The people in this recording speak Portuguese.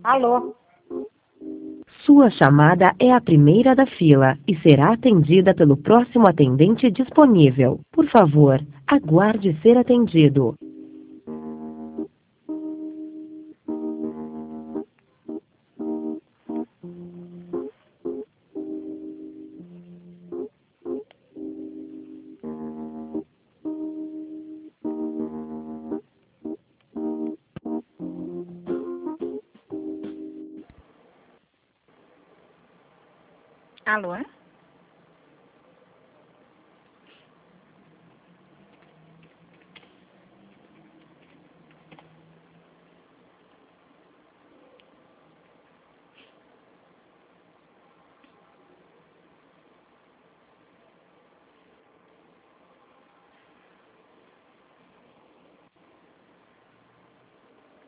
Alô? Sua chamada é a primeira da fila e será atendida pelo próximo atendente disponível. Por favor, aguarde ser atendido. Alô?